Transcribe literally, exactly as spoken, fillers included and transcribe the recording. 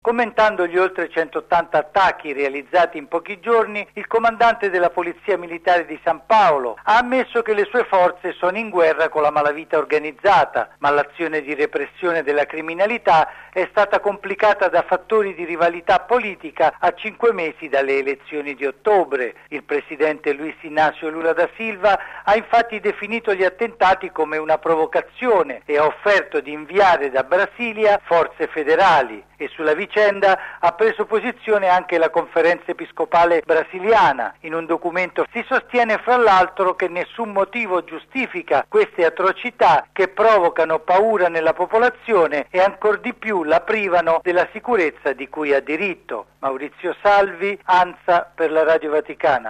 Commentando gli oltre centottanta attacchi realizzati in pochi giorni, il comandante della Polizia Militare di San Paolo ha ammesso che le sue forze sono in guerra con la malavita organizzata, ma l'azione di repressione della criminalità è stata complicata da fattori di rivalità politica a cinque mesi dalle elezioni di ottobre. Il presidente Luiz Inácio Lula da Silva ha infatti definito gli attentati come una provocazione e ha offerto di inviare da Brasilia forze federali. E sulla vicenda ha preso posizione anche la Conferenza Episcopale Brasiliana. In un documento si sostiene fra l'altro che nessun motivo giustifica queste atrocità che provocano paura nella popolazione e ancor di più la privano della sicurezza di cui ha diritto. Maurizio Salvi, ANSA per la Radio Vaticana.